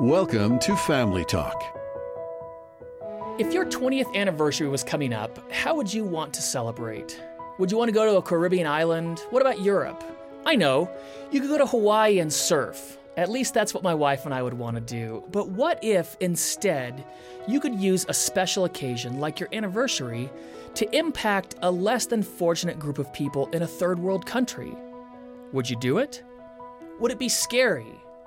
Welcome to Family Talk. If your 20th anniversary was coming up, how would you want to celebrate? Would you want to go to a Caribbean island? What about Europe? I know, you could go to Hawaii and surf. At least that's what my wife and I would want to do. But what if, instead, you could use a special occasion like your anniversary to impact a less than fortunate group of people in a third world country? Would you do it? Would it be scary?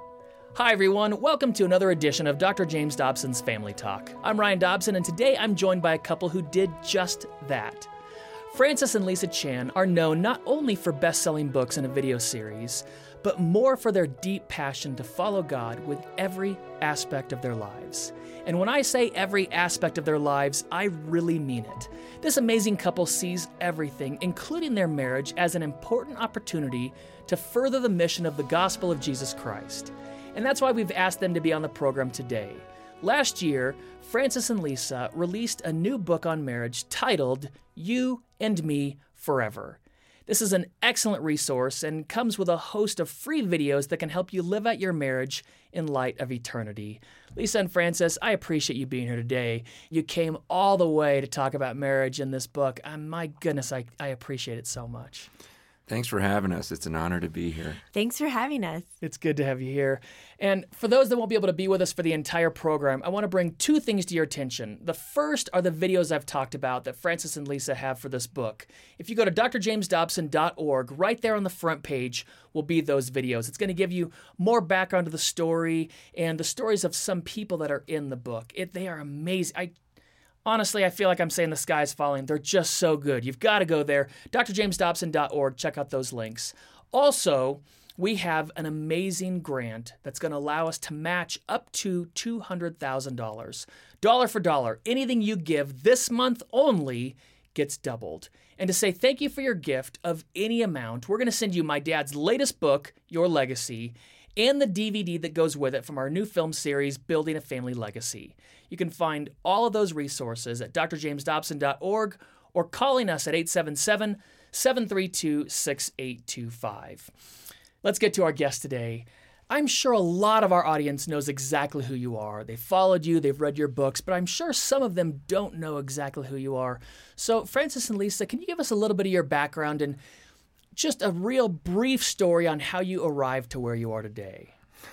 Hi everyone, welcome to another edition of Dr. James Dobson's Family Talk. I'm Ryan Dobson, and today I'm joined by a couple who did just that. Francis and Lisa Chan are known not only for best-selling books and a video series, but more for their deep passion to follow God with every aspect of their lives. And when I say every aspect of their lives, I really mean it. This amazing couple sees everything, including their marriage, as an important opportunity to further the mission of the gospel of Jesus Christ. And that's why we've asked them to be on the program today. Last year, Francis and Lisa released a new book on marriage titled You and Me Forever. This is an excellent resource and comes with a host of free videos that can help you live out your marriage in light of eternity. Lisa and Francis, I appreciate you being here today. You came all the way to talk about marriage in this book. My goodness, I appreciate it so much. Thanks for having us. It's an honor to be here. Thanks for having us. It's good to have you here. And for those that won't be able to be with us for the entire program, I want to bring two things to your attention. The first are the videos I've talked about that Francis and Lisa have for this book. If you go to drjamesdobson.org, right there on the front page will be those videos. It's going to give you more background to the story and the stories of some people that are in the book. They are amazing. Honestly, I feel like I'm saying the sky's falling. They're just so good. You've got to go there. drjamesdobson.org. Check out those links. Also, we have an amazing grant that's going to allow us to match up to $200,000. Dollar for dollar. Anything you give this month only gets doubled. And to say thank you for your gift of any amount, we're going to send you my dad's latest book, Your Legacy, and the DVD that goes with it from our new film series, Building a Family Legacy. You can find all of those resources at drjamesdobson.org or calling us at 877-732-6825. Let's get to our guest today. I'm sure a lot of our audience knows exactly who you are. They've followed you, they've read your books, but I'm sure some of them don't know exactly who you are. So, Francis and Lisa, can you give us a little bit of your background and just a real brief story on how you arrived to where you are today?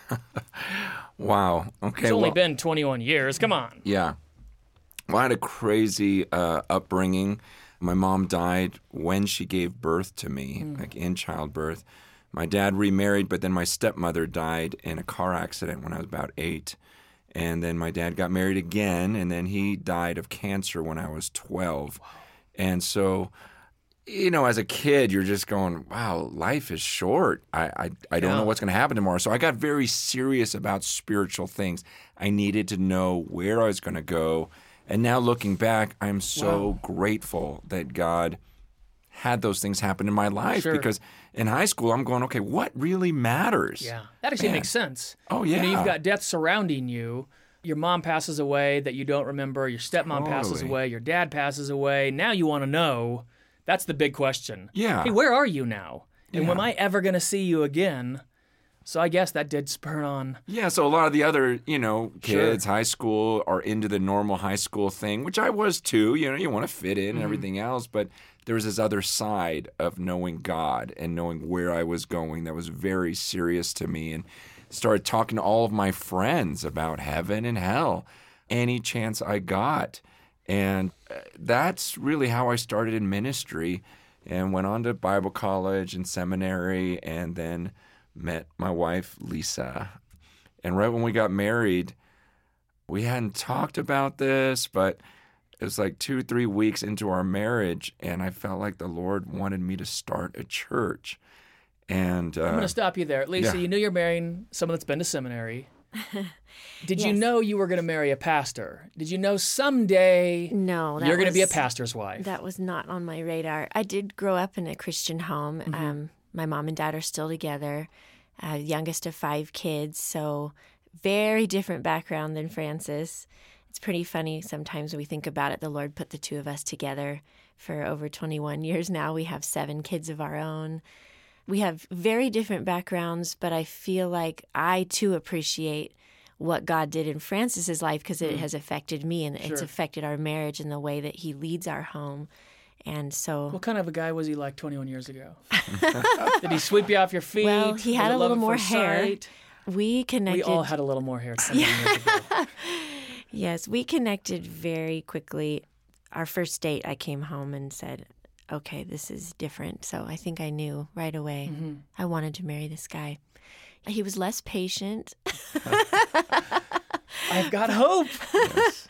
Wow. Okay. It's only been 21 years. Come on. Yeah. Well, I had a crazy upbringing. My mom died when she gave birth to me, like in childbirth. My dad remarried, but then my stepmother died in a car accident when I was about 8. And then my dad got married again, and then he died of cancer when I was 12. Wow. And so, you know, as a kid, you're just going, wow, life is short. I don't know what's going to happen tomorrow. So I got very serious about spiritual things. I needed to know where I was going to go. And now looking back, I'm so grateful that God had those things happen in my life. Sure. Because in high school, I'm going, okay, what really matters? Yeah, that actually makes sense. Oh, yeah. You know, you've got death surrounding you. Your mom passes away that you don't remember. Your stepmom passes away. Your dad passes away. Now you want to know. That's the big question. Yeah. Hey, where are you now? And am I ever going to see you again? So I guess that did spur on. Yeah, so a lot of the other, kids, high school, are into the normal high school thing, which I was too. You know, you want to fit in and everything else. But there was this other side of knowing God and knowing where I was going that was very serious to me, and started talking to all of my friends about heaven and hell any chance I got. And that's really how I started in ministry and went on to Bible college and seminary, and then met my wife, Lisa. And right when we got married, we hadn't talked about this, but it was like 2-3 weeks into our marriage, and I felt like the Lord wanted me to start a church. And I'm going to stop you there. Lisa, you knew you're marrying someone that's been to seminary. Did you know you were going to marry a pastor? Did you know someday you're going to be a pastor's wife? That was not on my radar. I did grow up in a Christian home. My mom and dad are still together, youngest of 5 kids, so very different background than Francis. It's pretty funny sometimes when we think about it. The Lord put the two of us together for over 21 years now. We have 7 kids of our own. We have very different backgrounds, but I feel like I, too, appreciate what God did in Francis's life because it has affected me and it's Sure. affected our marriage and the way that he leads our home. And so, What kind of a guy was he like 21 years ago? Did he sweep you off your feet? well, he Was had it a love little at more first hair. sight? We connected. We all had a little more hair 21 years ago. Yes, we connected very quickly. Our first date, I came home and said, okay, this is different. So I think I knew right away I wanted to marry this guy. He was less patient. I've got hope. Yes.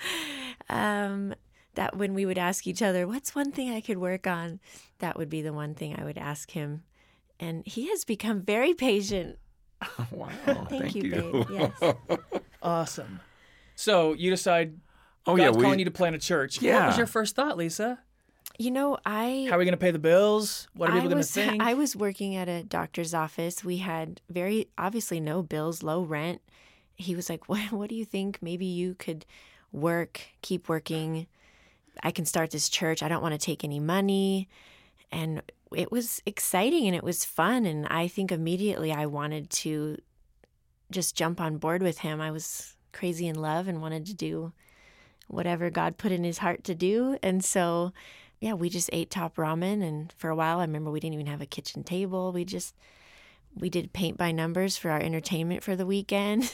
That when we would ask each other, what's one thing I could work on? That would be the one thing I would ask him. And he has become very patient. Wow. Thank you, babe. Yes. Awesome. So you decide Oh, God's yeah. calling you to plant a church. What Yeah. was your first thought, Lisa? You know, How are we going to pay the bills? What are people going to think? I was working at a doctor's office. We had very obviously no bills, low rent. He was like, what do you think? Maybe you could keep working. I can start this church. I don't want to take any money. And it was exciting and it was fun. And I think immediately I wanted to just jump on board with him. I was crazy in love and wanted to do whatever God put in his heart to do. And so, yeah, we just ate top ramen. And for a while, I remember we didn't even have a kitchen table. We did paint by numbers for our entertainment for the weekend.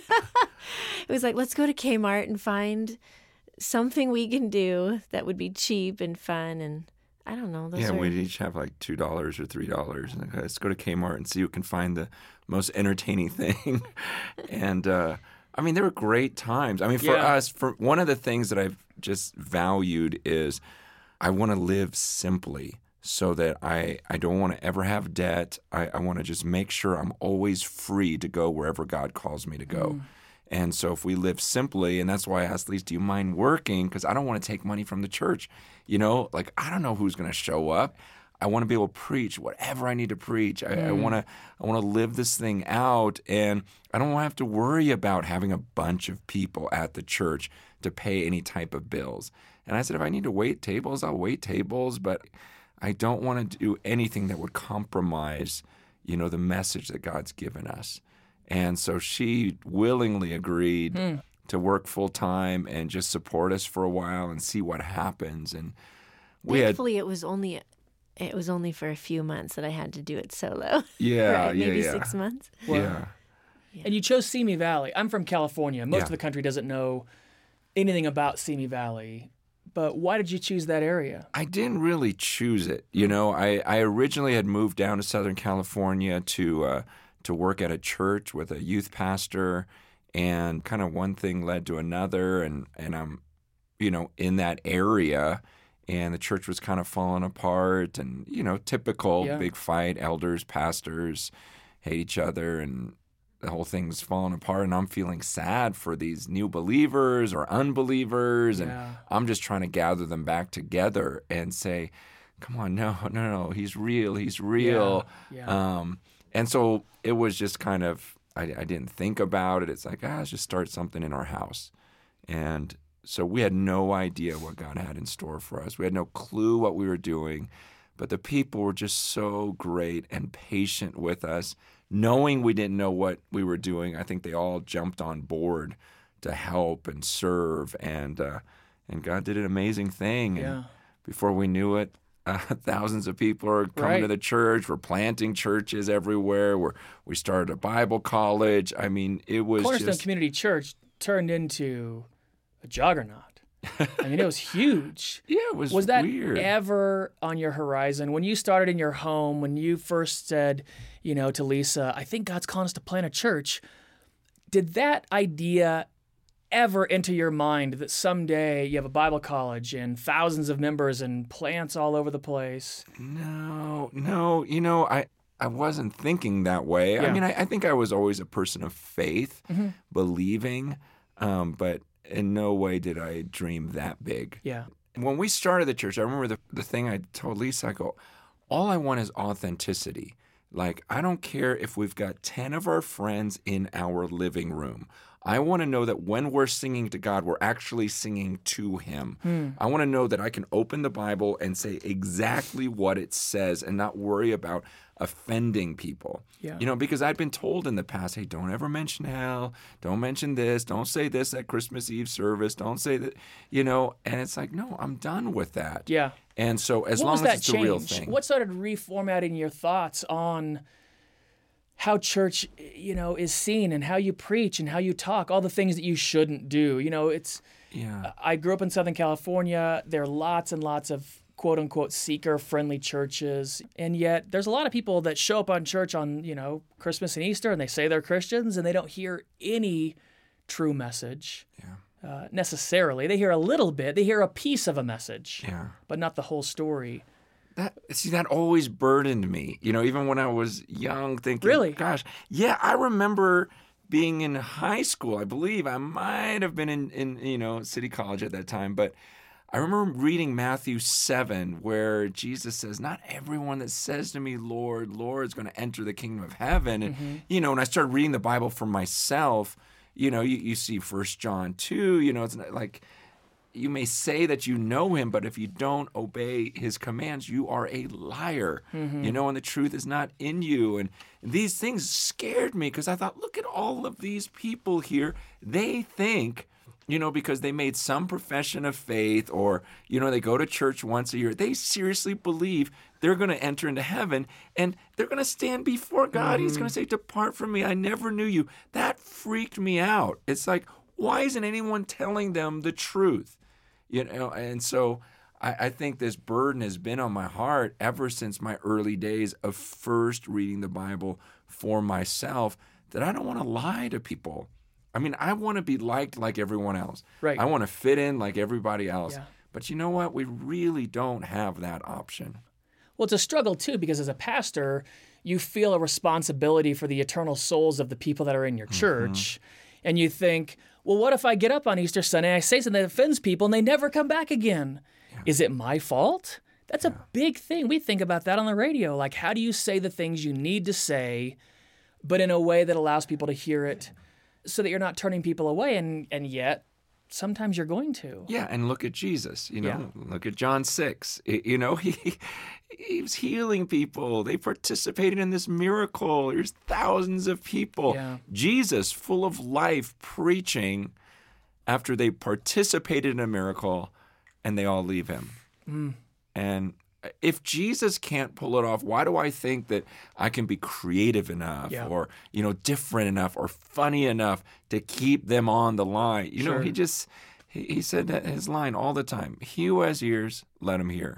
It was like, let's go to Kmart and find something we can do that would be cheap and fun. And I don't know. Yeah, we'd each have like $2 or $3. And like, let's go to Kmart and see who can find the most entertaining thing. And I mean, there were great times. I mean, for Yeah. us, for one of the things that I've just valued is I want to live simply so that I don't want to ever have debt. I want to just make sure I'm always free to go wherever God calls me to go. And so if we live simply, and that's why I asked Lisa, do you mind working? Because I don't want to take money from the church. You know, like I don't know who's going to show up. I want to be able to preach whatever I need to preach. I want to live this thing out, and I don't want to have to worry about having a bunch of people at the church to pay any type of bills. And I said, if I need to wait tables, I'll wait tables, but I don't want to do anything that would compromise, you know, the message that God's given us. And so she willingly agreed to work full time and just support us for a while and see what happens. And Thankfully, it was only for a few months that I had to do it solo. Yeah, right? yeah, Maybe yeah. 6 months. Yeah. And you chose Simi Valley. I'm from California. Most Yeah. of the country doesn't know anything about Simi Valley. But why did you choose that area? I didn't really choose it. You know, I originally had moved down to Southern California to work at a church with a youth pastor, and kind of one thing led to another, and I'm, you know, in that area, and the church was kind of falling apart, and, you know, typical big fight, elders, pastors hate each other, and the whole thing's falling apart, and I'm feeling sad for these new believers or unbelievers, and I'm just trying to gather them back together and say, come on, no, he's real. Yeah. And so it was just kind of, I didn't think about it. It's like, let's just start something in our house. And so we had no idea what God had in store for us. We had no clue what we were doing, but the people were just so great and patient with us. Knowing we didn't know what we were doing, I think they all jumped on board to help and serve, and God did an amazing thing. Yeah. And before we knew it, thousands of people are coming to the church. We're planting churches everywhere. We started a Bible college. I mean, it was Cornerstone just Community Church turned into a juggernaut. I mean, it was huge. yeah, it was that weird. ever on your horizon when you started in your home, when you first said, you know, to Lisa, I think God's calling us to plant a church? Did that idea ever enter your mind that someday you have a Bible college and thousands of members and plants all over the place? No. You know, I wasn't thinking that way. Yeah. I mean, I think I was always a person of faith, believing, but in no way did I dream that big. Yeah. When we started the church, I remember the thing I told Lisa, I go, all I want is authenticity. Like, I don't care if we've got 10 of our friends in our living room. I want to know that when we're singing to God, we're actually singing to Him. I want to know that I can open the Bible and say exactly what it says and not worry about offending people. Yeah. You know, because I've been told in the past, hey, don't ever mention hell. Don't mention this. Don't say this at Christmas Eve service. Don't say that, you know. And it's like, no, I'm done with that. Yeah. And so as What long was as that it's change? a real thing. What started reformatting your thoughts on how church, you know, is seen and how you preach and how you talk, all the things that you shouldn't do? You know, I grew up in Southern California. There are lots and lots of quote-unquote seeker-friendly churches, and yet there's a lot of people that show up on church on, you know, Christmas and Easter, and they say they're Christians, and they don't hear any true message necessarily. They hear a little bit. They hear a piece of a message, but not the whole story. That always burdened me, you know, even when I was young, thinking, Really? Gosh, yeah, I remember being in high school. I believe I might have been in you know, City College at that time, but I remember reading Matthew 7, where Jesus says, not everyone that says to me, Lord, Lord, is going to enter the kingdom of heaven. And, you know, when I started reading the Bible for myself, you know, you see 1 John 2, you know, it's like, you may say that you know him, but if you don't obey his commands, you are a liar, you know, and the truth is not in you. And these things scared me because I thought, look at all of these people here. They think, you know, because they made some profession of faith or, you know, they go to church once a year, they seriously believe they're going to enter into heaven and they're going to stand before God. He's going to say, depart from me. I never knew you. That freaked me out. It's like, why isn't anyone telling them the truth? You know, and so I think this burden has been on my heart ever since my early days of first reading the Bible for myself, that I don't want to lie to people. I mean, I want to be liked like everyone else. Right. I want to fit in like everybody else. Yeah. But you know what? We really don't have that option. Well, it's a struggle, too, because as a pastor, you feel a responsibility for the eternal souls of the people that are in your church. And you think, well, what if I get up on Easter Sunday and I say something that offends people and they never come back again? Yeah. Is it my fault? That's a big thing. We think about that on the radio. Like, how do you say the things you need to say, but in a way that allows people to hear it so that you're not turning people away? And yet, sometimes you're going to. Yeah, and look at Jesus, you know, look at John 6. You know, he was healing people. They participated in this miracle. There's thousands of people. Yeah. Jesus, full of life, preaching after they participated in a miracle, and they all leave him. And if Jesus can't pull it off, why do I think that I can be creative enough or, you know, different enough or funny enough to keep them on the line? You know, he said that his line all the time, he who has ears, let him hear.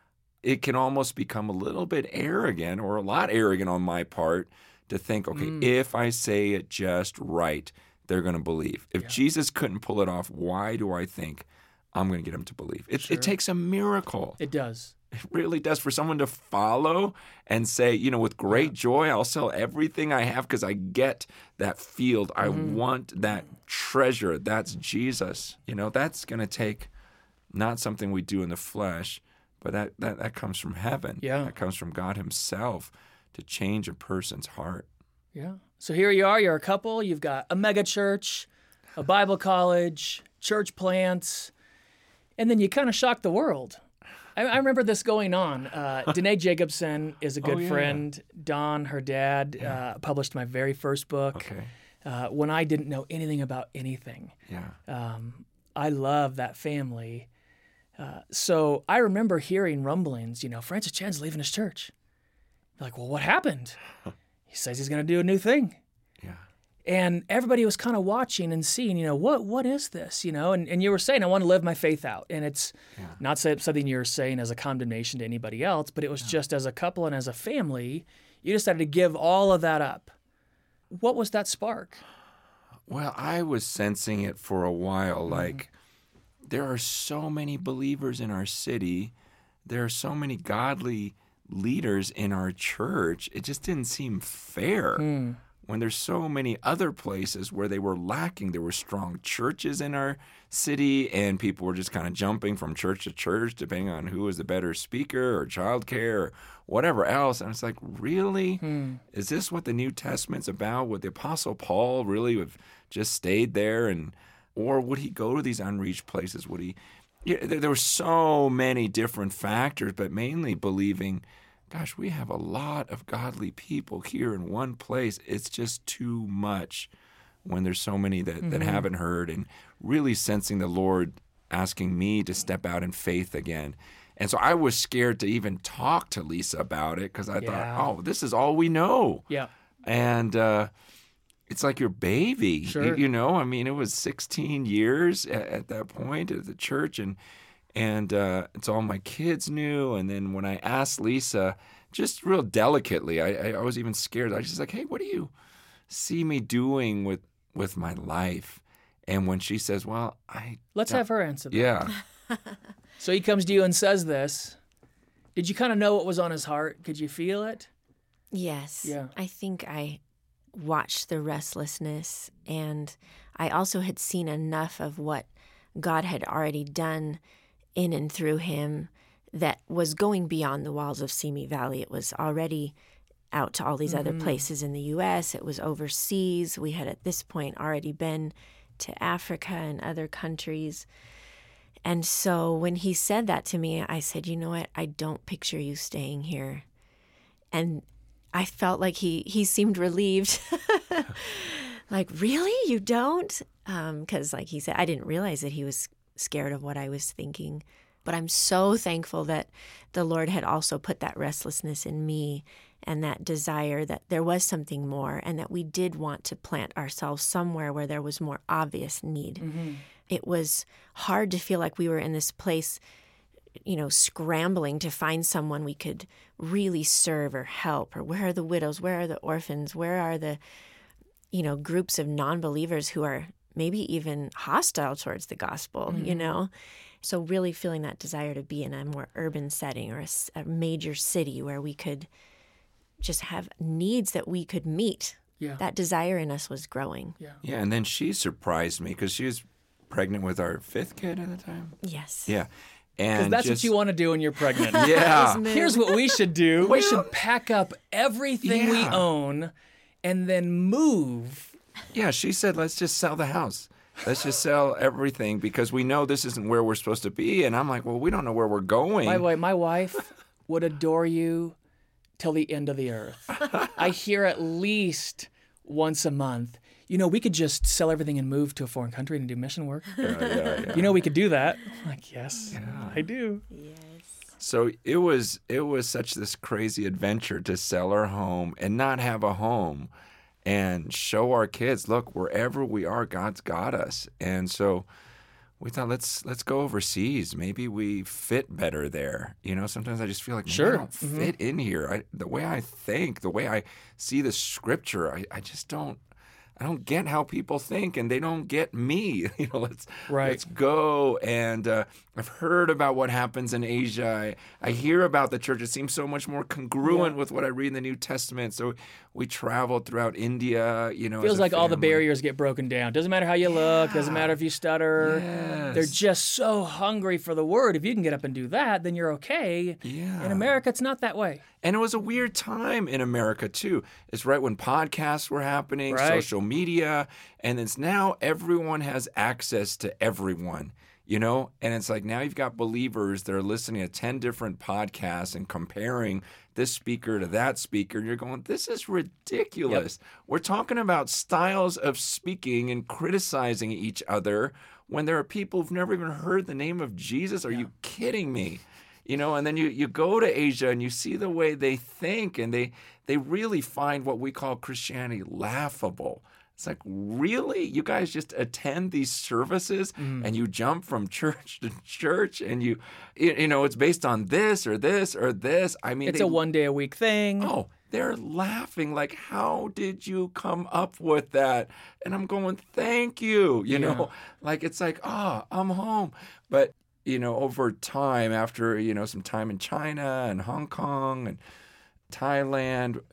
It can almost become a little bit arrogant or a lot arrogant on my part to think, okay, if I say it just right, they're going to believe. If Jesus couldn't pull it off, why do I think I'm going to get them to believe? It takes a miracle. It does. It really does. For someone to follow and say, you know, with great joy, I'll sell everything I have because I get that field. I want that treasure. That's Jesus. You know, that's going to take not something we do in the flesh, but that comes from heaven. Yeah. That comes from God himself to change a person's heart. Yeah. So here you are. You're a couple. You've got a mega church, a Bible college, church plants, and then you kind of shock the world. I remember this going on. Danae Jacobson is a good friend. Don, her dad, published my very first book when I didn't know anything about anything. Yeah. I love that family. So I remember hearing rumblings, you know, Francis Chan's leaving his church. You're like, well, what happened? He says he's going to do a new thing. Yeah. And everybody was kind of watching and seeing, you know, what is this, you know? And you were saying, I want to live my faith out. And it's not something you're saying as a condemnation to anybody else, but it was just as a couple and as a family, you decided to give all of that up. What was that spark? Well, I was sensing it for a while. Like, there are so many believers in our city. There are so many godly leaders in our church. It just didn't seem fair. when there's so many other places where they were lacking. There were strong churches in our city, and people were just kind of jumping from church to church, depending on who was the better speaker or childcare or whatever else. And it's like, really? Is this what the New Testament's about? Would the Apostle Paul really have just stayed there? Or would he go to these unreached places? Would he? Yeah, there were so many different factors, but mainly believing, gosh, we have a lot of godly people here in one place. It's just too much when there's so many that haven't heard, and really sensing the Lord asking me to step out in faith again. And so I was scared to even talk to Lisa about it because I thought, oh, this is all we know. Yeah. And it's like your baby. Sure. You know, I mean, it was 16 years at that point at the church, and it's all my kids knew. And then when I asked Lisa, just real delicately, I was even scared. I was just like, hey, what do you see me doing with my life? And when she says, well, Let's have her answer that. Yeah. So he comes to you and says this. Did you kind of know what was on his heart? Could you feel it? Yes. Yeah. I think I watched the restlessness, and I also had seen enough of what God had already done in and through him that was going beyond the walls of Simi Valley. It was already out to all these other places in the U.S. It was overseas. We had at this point already been to Africa and other countries. And so when he said that to me, I said, you know what? I don't picture you staying here. And I felt like he seemed relieved. Like, really? You don't? Because like he said, I didn't realize that he was scared of what I was thinking. But I'm so thankful that the Lord had also put that restlessness in me and that desire that there was something more, and that we did want to plant ourselves somewhere where there was more obvious need. It was hard to feel like we were in this place, you know, scrambling to find someone we could really serve or help, or where are the widows, where are the orphans, where are the, you know, groups of non-believers who are maybe even hostile towards the gospel, you know? So really feeling that desire to be in a more urban setting or a major city where we could just have needs that we could meet. Yeah. That desire in us was growing. Yeah, and then she surprised me because she was pregnant with our 5th kid at the time. Yes. Yeah. Because And that's just, what you want to do when you're pregnant. Yeah. Here's what we should do. We should pack up everything we own and then move. Yeah, she said, let's just sell the house. Let's just sell everything because we know this isn't where we're supposed to be. And I'm like, well, we don't know where we're going. By the way, my wife would adore you till the end of the earth. I hear at least once a month, you know, we could just sell everything and move to a foreign country and do mission work. Yeah. You know, we could do that. I'm like, yes, I do. So it was such this crazy adventure to sell our home and not have a home and show our kids, look, wherever we are, God's got us. And so we thought, let's go overseas. Maybe we fit better there. You know, sometimes I just feel like, Sure. I don't fit in here. The way I think, the way I see the scripture, I just don't. I don't get how people think, and they don't get me. You know, let's go. And I've heard about what happens in Asia. I hear about the church. It seems so much more congruent with what I read in the New Testament. So we traveled throughout India. You know, Feels as a like all the family. barriers get broken down. Doesn't matter how you look. Doesn't matter if you stutter. Yes. They're just so hungry for the word. If you can get up and do that, then you're okay. Yeah. In America, it's not that way. And it was a weird time in America, too. It's right when podcasts were happening, Right. social media, and it's now everyone has access to everyone, you know? And it's like now you've got believers that are listening to 10 different podcasts and comparing this speaker to that speaker, and you're going, this is ridiculous. We're talking about styles of speaking and criticizing each other when there are people who've never even heard the name of Jesus. Are you kidding me? You know, and then you go to Asia and you see the way they think, and they really find what we call Christianity laughable. It's like, really? You guys just attend these services and you jump from church to church and you know, it's based on this or this or this. I mean, It's a one-day-a-week thing. Oh, they're laughing like, how did you come up with that? And I'm going, thank you. You know, like it's like, I'm home. But you know, over time, after, you know, some time in China and Hong Kong and Thailand,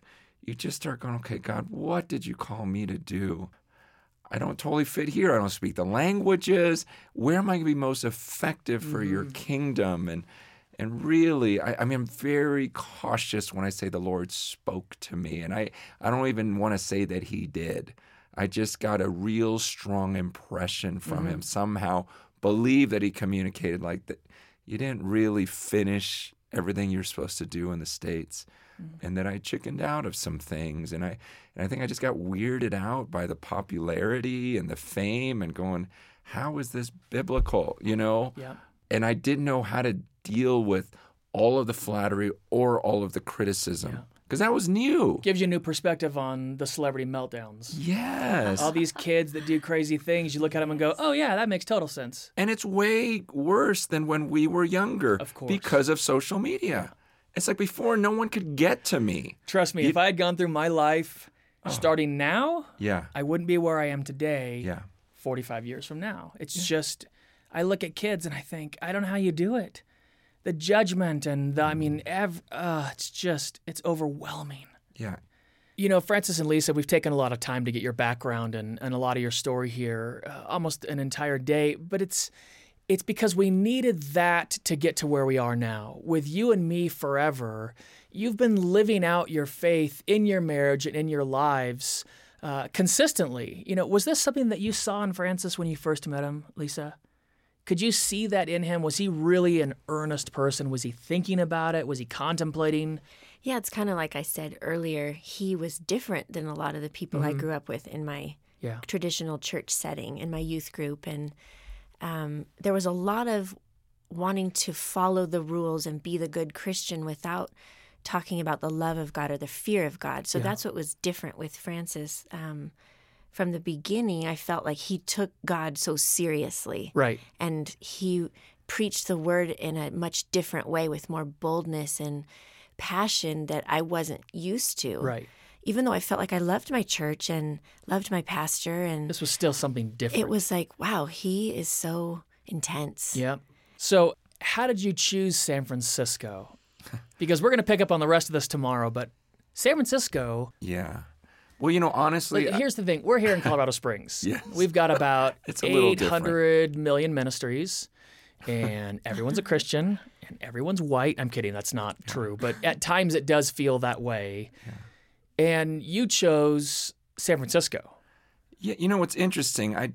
you just start going, okay, God, what did you call me to do? I don't totally fit here. I don't speak the languages. Where am I going to be most effective for your kingdom? And really, I mean, I'm very cautious when I say the Lord spoke to me. And I don't even want to say that he did. I just got a real strong impression from him. Somehow believe that he communicated like that. You didn't really finish everything you're supposed to do in the States. And that I chickened out of some things. And I think I just got weirded out by the popularity and the fame and going, how is this biblical, you know? Yeah. And I didn't know how to deal with all of the flattery or all of the criticism because that was new. Gives you a new perspective on the celebrity meltdowns. Yes. All these kids that do crazy things, you look at them and go, oh, yeah, that makes total sense. And it's way worse than when we were younger Of course. because of social media. It's like before, no one could get to me. Trust me, if I had gone through my life starting now, Yeah. I wouldn't be where I am today Yeah. 45 years from now. It's just, I look at kids and I think, I don't know how you do it. The judgment and it's overwhelming. Yeah. You know, Francis and Lisa, we've taken a lot of time to get your background and a lot of your story here, almost an entire day, but it's because we needed that to get to where we are now. With you and me forever, you've been living out your faith in your marriage and in your lives consistently. You know, was this something that you saw in Francis when you first met him, Lisa? Could you see that in him? Was he really an earnest person? Was he thinking about it? Was he contemplating? Yeah, it's kind of like I said earlier. He was different than a lot of the people I grew up with in my traditional church setting, in my youth group. And there was a lot of wanting to follow the rules and be the good Christian without talking about the love of God or the fear of God. So that's what was different with Francis. From the beginning, I felt like he took God so seriously. Right. And he preached the word in a much different way with more boldness and passion that I wasn't used to. Right. Even though I felt like I loved my church and loved my pastor, and This was still something different. it was like, wow, he is so intense. Yeah. So how did you choose San Francisco? Because we're going to pick up on the rest of this tomorrow, but San Francisco, Yeah. Well, you know, honestly, here's the thing. We're here in Colorado Springs. Yes. We've got about It's a little 800 million ministries, and everyone's a Christian, and everyone's white. I'm kidding. That's not true. But at times it does feel that way. And you chose San Francisco. Yeah, you know what's interesting? I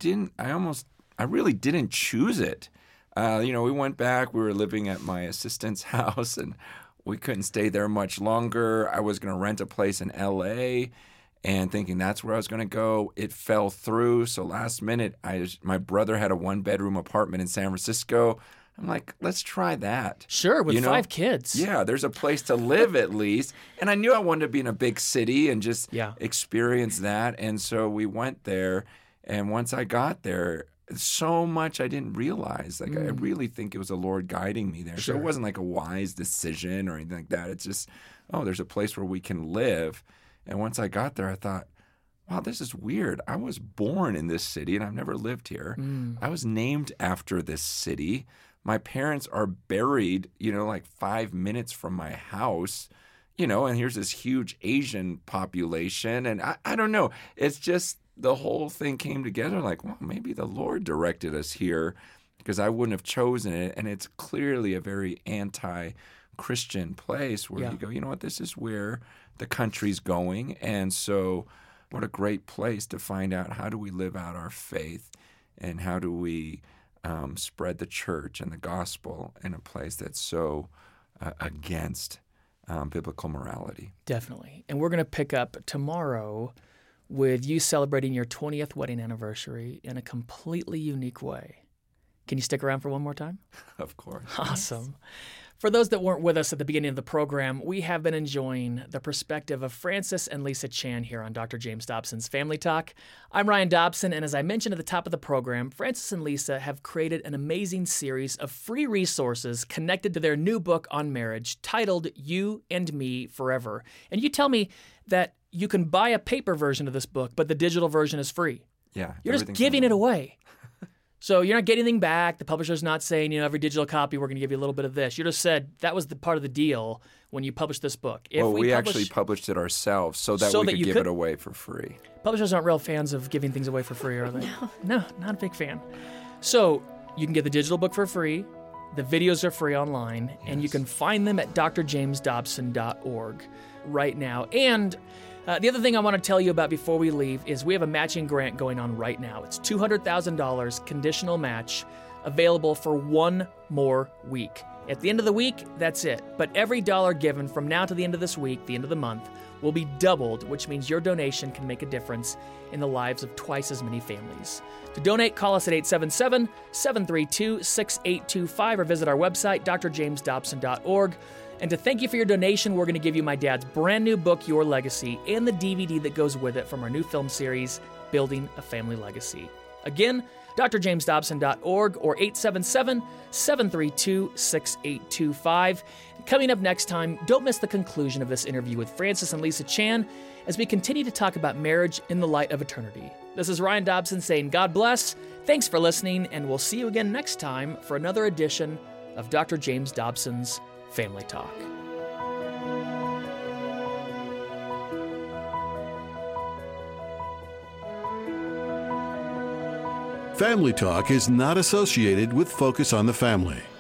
really didn't choose it. You know, we went back. We were living at my assistant's house, and we couldn't stay there much longer. I was going to rent a place in L.A. and thinking that's where I was going to go. It fell through. So last minute, my brother had a 1-bedroom apartment in San Francisco. I'm like, let's try that. Sure, with You know? 5 kids. Yeah, there's a place to live at least. And I knew I wanted to be in a big city and just experience that. And so we went there. And once I got there, so much I didn't realize. Like, I really think it was the Lord guiding me there. Sure. So it wasn't like a wise decision or anything like that. It's just, there's a place where we can live. And once I got there, I thought, wow, this is weird. I was born in this city and I've never lived here. I was named after this city. My parents are buried, like 5 minutes from my house, and here's this huge Asian population. And I don't know. It's just the whole thing came together like, well, maybe the Lord directed us here because I wouldn't have chosen it. And it's clearly a very anti-Christian place where you go, you know what, this is where the country's going. And so what a great place to find out how do we live out our faith and how do we spread the church and the gospel in a place that's so against biblical morality. Definitely. And we're going to pick up tomorrow with you celebrating your 20th wedding anniversary in a completely unique way. Can you stick around for one more time? Of course. Awesome. For those that weren't with us at the beginning of the program, we have been enjoying the perspective of Francis and Lisa Chan here on Dr. James Dobson's Family Talk. I'm Ryan Dobson, and as I mentioned at the top of the program, Francis and Lisa have created an amazing series of free resources connected to their new book on marriage titled You and Me Forever. And you tell me that you can buy a paper version of this book, but the digital version is free. Yeah. You're just giving it away. So you're not getting anything back. The publisher's not saying, every digital copy, we're going to give you a little bit of this. You just said that was the part of the deal when you published this book. If we actually published it ourselves so that we could give it away for free. Publishers aren't real fans of giving things away for free, are they? No, not a big fan. So you can get the digital book for free. The videos are free online, and you can find them at drjamesdobson.org right now. And the other thing I want to tell you about before we leave is we have a matching grant going on right now. It's $200,000 conditional match available for one more week. At the end of the week, that's it. But every dollar given from now to the end of this week, the end of the month, will be doubled, which means your donation can make a difference in the lives of twice as many families. To donate, call us at 877-732-6825 or visit our website, drjamesdobson.org. And to thank you for your donation, we're going to give you my dad's brand new book, Your Legacy, and the DVD that goes with it from our new film series, Building a Family Legacy. Again, drjamesdobson.org or 877-732-6825. Coming up next time, don't miss the conclusion of this interview with Francis and Lisa Chan as we continue to talk about marriage in the light of eternity. This is Ryan Dobson saying God bless, thanks for listening, and we'll see you again next time for another edition of Dr. James Dobson's Family Talk. Family Talk is not associated with Focus on the Family.